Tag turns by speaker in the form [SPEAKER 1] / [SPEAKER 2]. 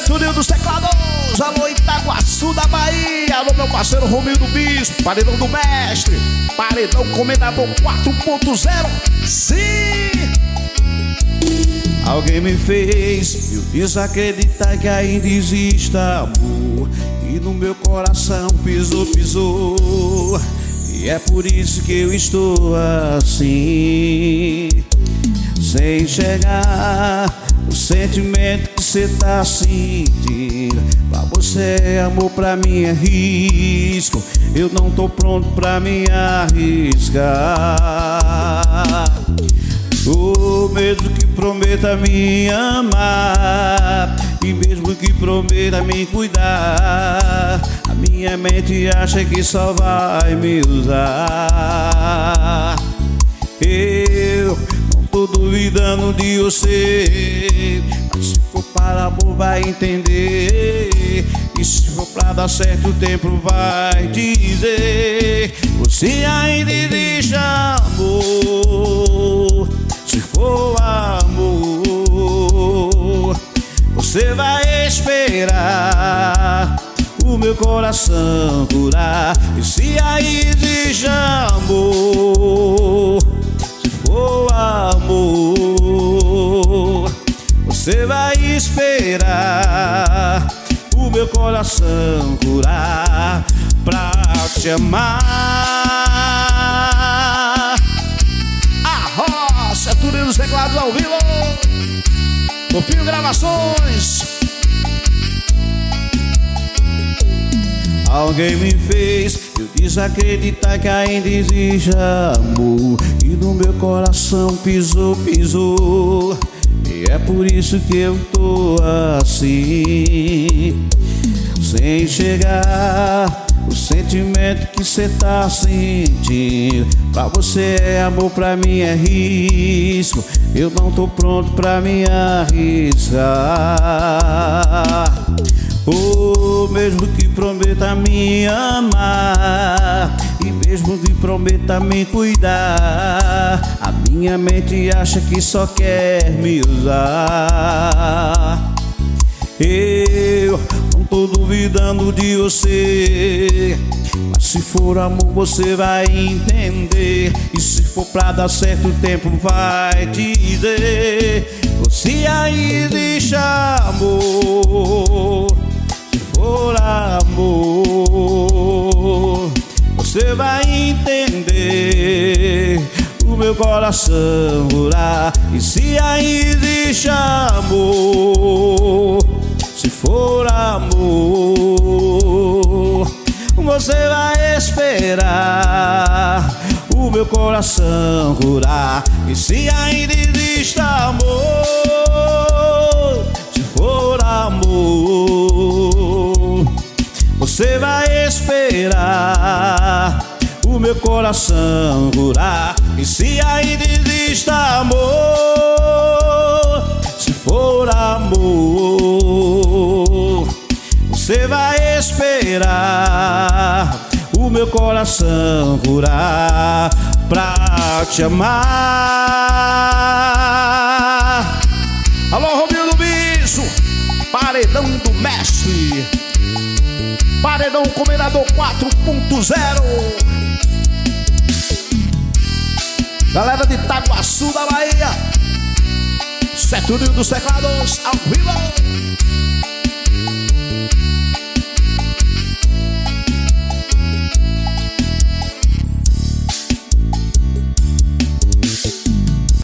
[SPEAKER 1] Seturinho dos teclados, alô Itaguaçu da Bahia. Alô meu parceiro Romildo Bispo, paredão do mestre, paredão comendador 4.0. Sim! Alguém me fez eu desacreditar que ainda existe amor, e no meu coração pisou, pisou. E é por isso que eu estou assim, sem enxergar o sentimento que cê tá sentindo. Pra você é amor, pra mim é risco. Eu não tô pronto pra me arriscar. Oh, mesmo que prometa me amar, e mesmo que prometa me cuidar, a minha mente acha que só vai me usar. Eu não tô duvidando de você, mas se for para amor vai entender. E se for pra dar certo o tempo vai dizer. Você ainda existe amor. Se for amor, você vai esperar o meu coração curar. E se aí existe amor, se for amor, você vai esperar o meu coração curar pra te amar. Seturinho dos teclados ao vivo, Fofinho Gravações. Alguém me fez eu desacreditar que ainda existe amor, e no meu coração pisou, pisou. E é por isso que eu tô assim, sem chegar o sentimento que cê tá sentindo. Pra você é amor, pra mim é risco. Eu não tô pronto pra me arriscar. Oh, mesmo que prometa me amar, e mesmo que prometa me cuidar, a minha mente acha que só quer me usar. Eu não tô duvidando de você, mas se for amor você vai entender. E se for pra dar certo o tempo vai dizer. Você ainda existe amor. Se for amor, você vai entender o meu coração orar. E se ainda existe amor, se for amor, você vai esperar o meu coração curar. E se ainda existe amor, se for amor, você vai esperar o meu coração curar. E se ainda existe amor, se for amor, você vai esperar o meu coração curar pra te amar. Alô, Romildo Bispo, paredão do mestre, paredão comendador 4.0. Galera de Itaguaçu da Bahia, Seturinho dos teclados ao vivo.